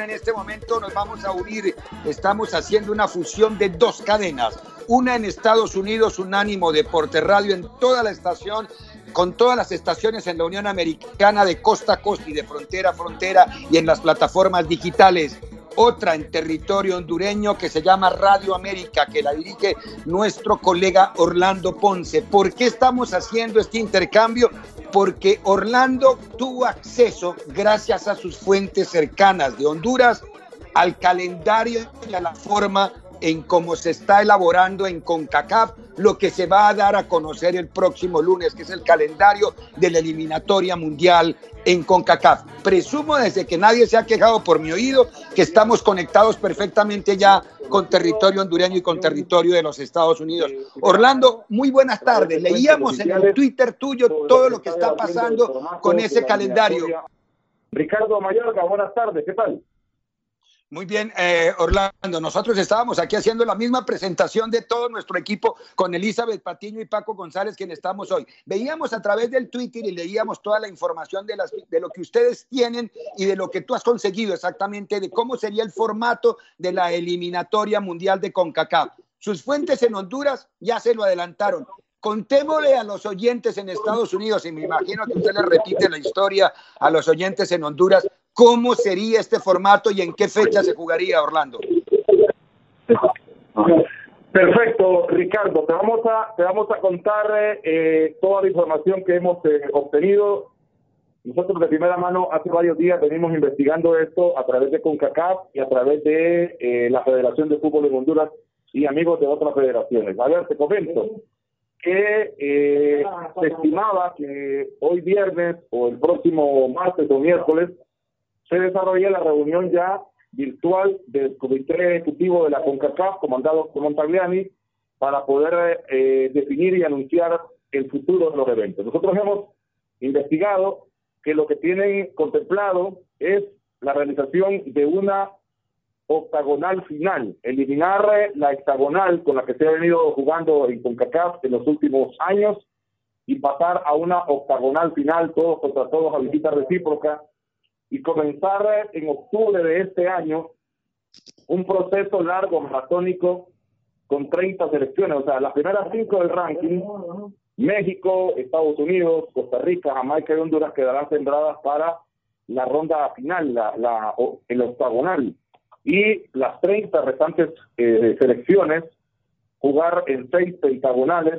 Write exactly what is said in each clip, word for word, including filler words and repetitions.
En este momento nos vamos a unir, estamos haciendo una fusión de dos cadenas, una en Estados Unidos, Unánimo Deporte Radio en toda la estación, con todas las estaciones en la Unión Americana de costa a costa y de frontera a frontera y en las plataformas digitales. Otra en territorio hondureño que se llama Radio América, que la dirige nuestro colega Orlando Ponce. ¿Por qué estamos haciendo este intercambio? Porque Orlando tuvo acceso, gracias a sus fuentes cercanas de Honduras, al calendario y a la forma en cómo se está elaborando en CONCACAF lo que se va a dar a conocer el próximo lunes, que es el calendario de la eliminatoria mundial en CONCACAF. Presumo, desde que nadie se ha quejado por mi oído, que estamos conectados perfectamente ya con territorio hondureño y con territorio de los Estados Unidos. Orlando, muy buenas tardes. Leíamos en el Twitter tuyo todo lo que está pasando con ese calendario. Ricardo Mayorga, buenas tardes, ¿qué tal? Muy bien, eh, Orlando, nosotros estábamos aquí haciendo la misma presentación de todo nuestro equipo con Elizabeth Patiño y Paco González, quien estamos hoy. Veíamos a través del Twitter y leíamos toda la información de, las, de lo que ustedes tienen y de lo que tú has conseguido exactamente, de cómo sería el formato de la eliminatoria mundial de CONCACAF. Sus fuentes en Honduras ya se lo adelantaron. Contémosle a los oyentes en Estados Unidos, y me imagino que usted le repite la historia a los oyentes en Honduras, ¿cómo sería este formato y en qué fecha se jugaría, Orlando? Perfecto, Ricardo. Te vamos a, te vamos a contar eh, toda la información que hemos eh, obtenido. Nosotros de primera mano hace varios días venimos investigando esto a través de CONCACAF y a través de eh, la Federación de Fútbol de Honduras y amigos de otras federaciones. A ver, te comento que eh, se estimaba que hoy viernes o el próximo martes o miércoles se desarrolla la reunión ya virtual del Comité Ejecutivo de la CONCACAF, comandado por Montagliani, para poder eh, definir y anunciar el futuro de los eventos. Nosotros hemos investigado que lo que tienen contemplado es la realización de una octagonal final, eliminar la hexagonal con la que se ha venido jugando en CONCACAF en los últimos años y pasar a una octagonal final, todos contra todos, a visita recíproca, y comenzar en octubre de este año un proceso largo, maratónico, con treinta selecciones. O sea, las primeras cinco del ranking, México, Estados Unidos, Costa Rica, Jamaica y Honduras quedarán sembradas para la ronda final, la, la, el octagonal. Y las treinta restantes eh, selecciones jugar en seis pentagonales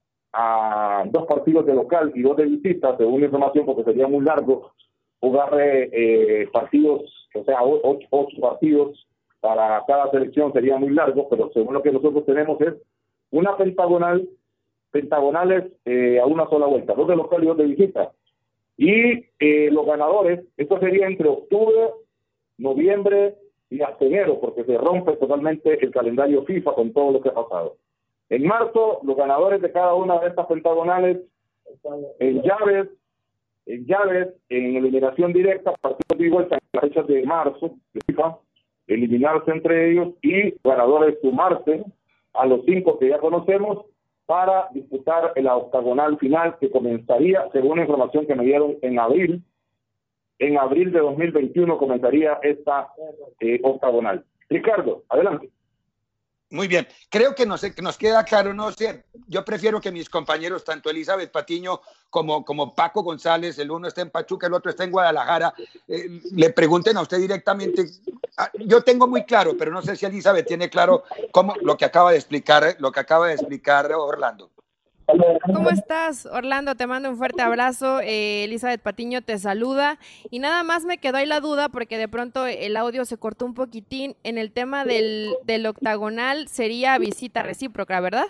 a dos partidos de local y dos de visita, según la información, porque sería muy largo jugar eh, partidos, o sea, ocho, ocho partidos para cada selección sería muy largo, pero según lo que nosotros tenemos es una pentagonal, pentagonales eh, a una sola vuelta, dos de local y dos de visita. Y eh, los ganadores, esto sería entre octubre, noviembre y hasta enero, porque se rompe totalmente el calendario FIFA con todo lo que ha pasado. En marzo, los ganadores de cada una de estas pentagonales, en llaves, en llaves, en eliminación directa, partidos de vuelta en las fechas de marzo, de FIFA, eliminarse entre ellos y ganadores sumarse a los cinco que ya conocemos para disputar la octagonal final que comenzaría, según la información que me dieron, en abril. En abril de dos mil veintiuno comenzaría esta eh, octagonal. Ricardo, adelante. Muy bien, creo que nos, nos queda claro, no sé, yo prefiero que mis compañeros, tanto Elizabeth Patiño como, como Paco González, el uno está en Pachuca, el otro está en Guadalajara, eh, le pregunten a usted directamente. Yo tengo muy claro, pero no sé si Elizabeth tiene claro cómo lo que acaba de explicar, lo que acaba de explicar Orlando. ¿Cómo estás, Orlando? Te mando un fuerte abrazo. Eh, Elizabeth Patiño te saluda. Y nada más me quedó ahí la duda porque de pronto el audio se cortó un poquitín. En el tema del, del octagonal sería visita recíproca, ¿verdad?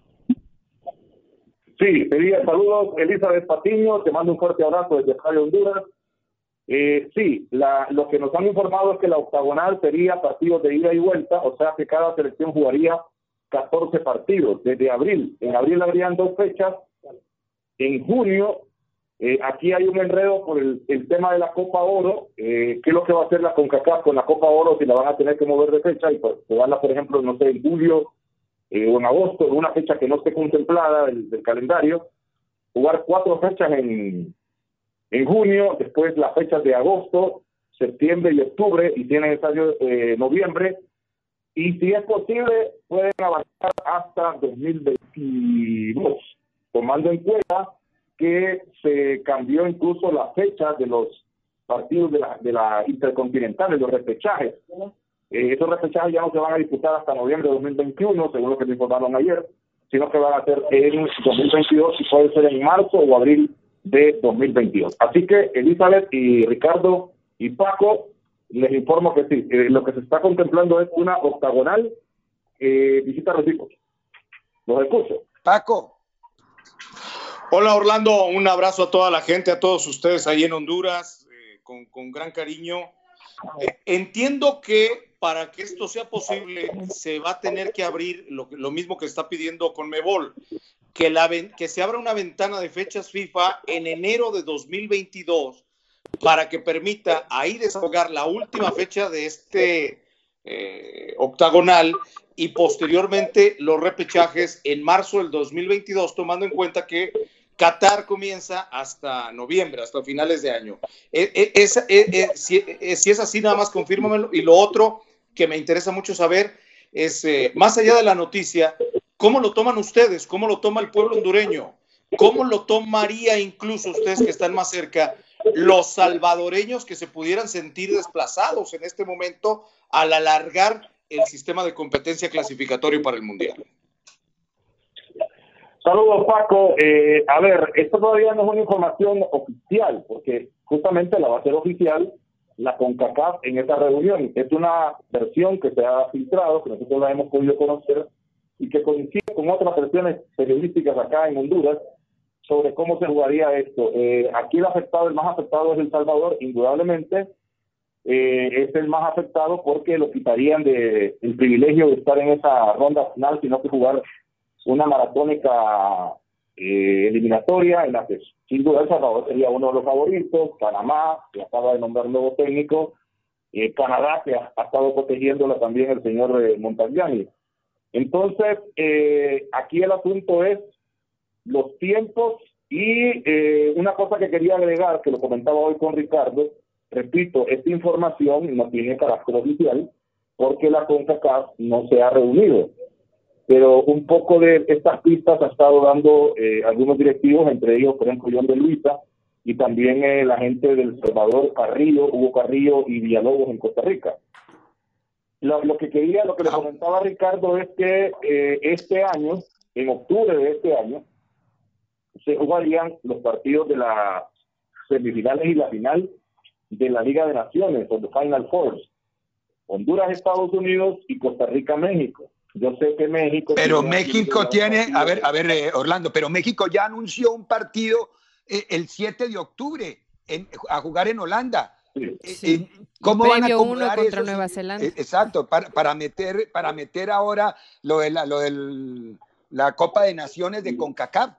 Sí, sería saludos, Elizabeth Patiño. Te mando un fuerte abrazo desde Radio Honduras. Eh, sí, la, lo que nos han informado es que la octagonal sería partidos de ida y vuelta, o sea que cada selección jugaría catorce partidos desde abril. En abril habrían dos fechas. En junio, eh, aquí hay un enredo por el, el tema de la Copa Oro. Eh, ¿Qué es lo que va a hacer la CONCACAF con la Copa Oro si la van a tener que mover de fecha y pues, jugarla, por ejemplo, no sé, en julio eh, o en agosto, en una fecha que no esté contemplada del, del calendario? Jugar cuatro fechas en, en junio, después las fechas de agosto, septiembre y octubre, y tienen estadio eh, noviembre, y si es posible pueden avanzar hasta dos mil veintidós, tomando en cuenta que se cambió incluso la fecha de los partidos de la, de la intercontinental, de los repechajes. Eh, esos repechajes ya no se van a disputar hasta noviembre de dos mil veintiuno, según lo que me informaron ayer, sino que van a ser en dos mil veintidós y puede ser en marzo o abril de dos mil veintidós. Así que Elizabeth y Ricardo y Paco, les informo que sí, eh, lo que se está contemplando es una octagonal eh, visita recíproca. Los escucho. Paco. Hola Orlando, un abrazo a toda la gente, a todos ustedes ahí en Honduras, eh, con, con gran cariño. Eh, entiendo que para que esto sea posible se va a tener que abrir lo, lo mismo que está pidiendo Conmebol, que, la, que se abra una ventana de fechas FIFA en enero de dos mil veintidós para que permita ahí desahogar la última fecha de este eh, octagonal y posteriormente los repechajes en marzo del dos mil veintidós, tomando en cuenta que Qatar comienza hasta noviembre, hasta finales de año. Es, es, es, es, si, es, si es así, nada más confírmamelo. Y lo otro que me interesa mucho saber es, eh, más allá de la noticia, ¿cómo lo toman ustedes? ¿Cómo lo toma el pueblo hondureño? ¿Cómo lo tomaría incluso ustedes que están más cerca, los salvadoreños que se pudieran sentir desplazados en este momento al alargar el sistema de competencia clasificatorio para el Mundial? Saludos, Paco. Eh, a ver, esto todavía no es una información oficial, porque justamente la va a ser oficial la CONCACAF en esta reunión. Es una versión que se ha filtrado, que nosotros la hemos podido conocer, y que coincide con otras versiones periodísticas acá en Honduras sobre cómo se jugaría esto. Eh, aquí el afectado, el más afectado es El Salvador, indudablemente. Eh, es el más afectado porque lo quitarían de el privilegio de estar en esa ronda final, sino que jugar una maratónica eh, eliminatoria en la que sin duda El Salvador sería uno de los favoritos, Panamá, que acaba de nombrar nuevo técnico, eh, Canadá, que ha, ha estado protegiéndola también el señor eh, Montagliani. Entonces, eh, aquí el asunto es los tiempos y eh, una cosa que quería agregar, que lo comentaba hoy con Ricardo, repito, esta información no tiene carácter oficial porque la CONCACAF no se ha reunido. Pero un poco de estas pistas ha estado dando eh, algunos directivos, entre ellos, por ejemplo, John de Luisa, y también eh, la gente del Salvador, Carrillo, Hugo Carrillo y Villalobos en Costa Rica. Lo, lo que quería, lo que le comentaba a Ricardo es que eh, este año, en octubre de este año, se jugarían los partidos de las semifinales y la final de la Liga de Naciones, o de Final Four. Honduras, Estados Unidos y Costa Rica, México. Yo sé que México... Pero México tiene, a ver, a ver, eh, Orlando, pero México ya anunció un partido eh, el siete de octubre en, a jugar en Holanda. Sí. Sí. Eh, ¿Cómo van a acomodar uno contra eso? Nueva Zelanda. Eh, exacto, para, para, meter, para meter ahora lo de la, lo del, la Copa de Naciones de CONCACAF.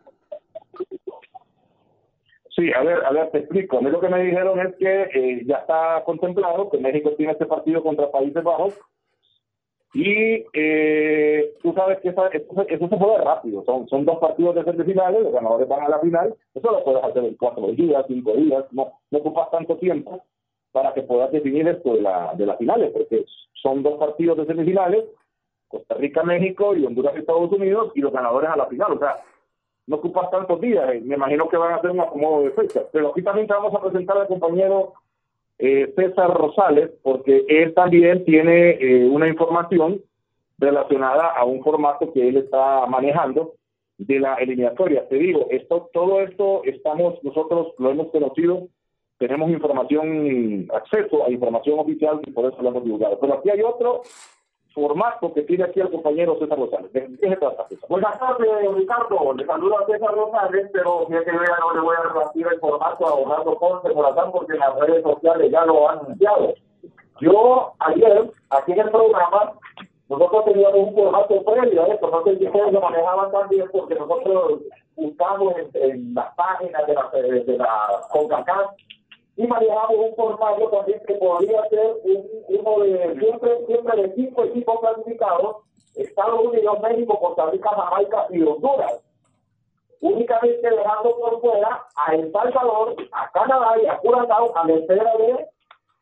Sí, a ver, a ver, te explico. A mí lo que me dijeron es que eh, ya está contemplado que México tiene este partido contra Países Bajos. Y eh, tú sabes que esa, eso, eso se puede rápido, son, son dos partidos de semifinales, los ganadores van a la final, eso lo puedes hacer en cuatro días, cinco días, no, no ocupas tanto tiempo para que puedas definir esto de, la, de las finales, porque son dos partidos de semifinales, Costa Rica, México y Honduras, Estados Unidos, y los ganadores a la final, o sea, no ocupas tantos días, eh, me imagino que van a hacer un acomodo de fechas, pero aquí también te vamos a presentar al compañero Eh, César Rosales, porque él también tiene eh, una información relacionada a un formato que él está manejando de la eliminatoria. Te digo, esto, todo esto estamos, nosotros lo hemos conocido, tenemos información, acceso a información oficial y por eso lo hemos divulgado. Pero aquí hay otro formato que tiene aquí el compañero César Rosales. ¿De qué se trata, César? Buenas tardes, Ricardo. Le saludo a César Rosales, pero fíjate que yo ya no le voy a repartir el formato a Orlando Ponce por acá porque en las redes sociales ya lo han anunciado. Yo ayer, aquí en el programa, nosotros teníamos un formato previo a esto, no sé si ustedes lo manejaban también porque nosotros buscamos en, en las páginas de la, de, de la CONCACAF y manejamos un formato también que podría ser un, uno de siempre, siempre de cinco equipos clasificados: Estados Unidos, México, Costa Rica, Jamaica y Honduras. Únicamente dejando por fuera a El Salvador, a Canadá y a Curazao a la espera de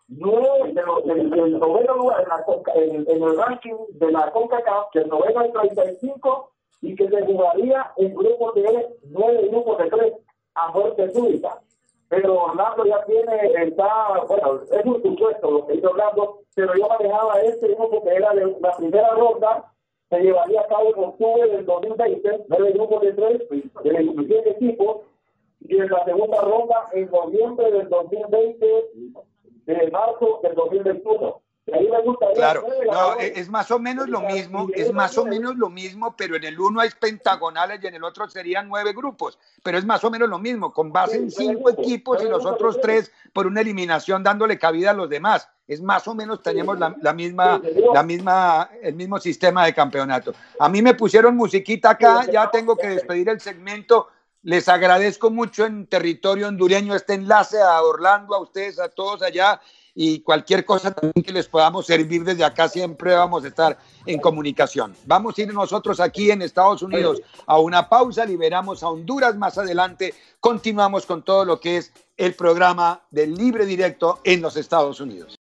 nueve de los, el, el noveno lugar en, la, en, en el ranking de la CONCACAF, que el noveno es treinta y cinco, y que se jugaría en grupos de nueve grupos de tres a muerte súbita. Pero Orlando ya tiene, está, bueno, es un supuesto lo que hizo Orlando, pero yo manejaba este grupo que era de la primera ronda, se llevaría a cabo en octubre del dos mil veinte, nueve grupos de tres, de veintisiete equipos, y en la segunda ronda en noviembre del dos mil veinte, de marzo del dos mil veintiuno. Claro, no, es más o menos lo mismo, es más o menos lo mismo, pero en el uno hay pentagonales y en el otro serían nueve grupos, pero es más o menos lo mismo, con base en cinco equipos y los otros tres por una eliminación dándole cabida a los demás. Es más o menos, tenemos la, la misma, la misma, el mismo sistema de campeonato. A mí me pusieron musiquita acá, ya tengo que despedir el segmento. Les agradezco mucho en territorio hondureño este enlace a Orlando, a ustedes, a todos allá, y cualquier cosa también que les podamos servir desde acá, siempre vamos a estar en comunicación. Vamos a ir nosotros aquí en Estados Unidos a una pausa, liberamos a Honduras más adelante, continuamos con todo lo que es el programa de Libre Directo en los Estados Unidos.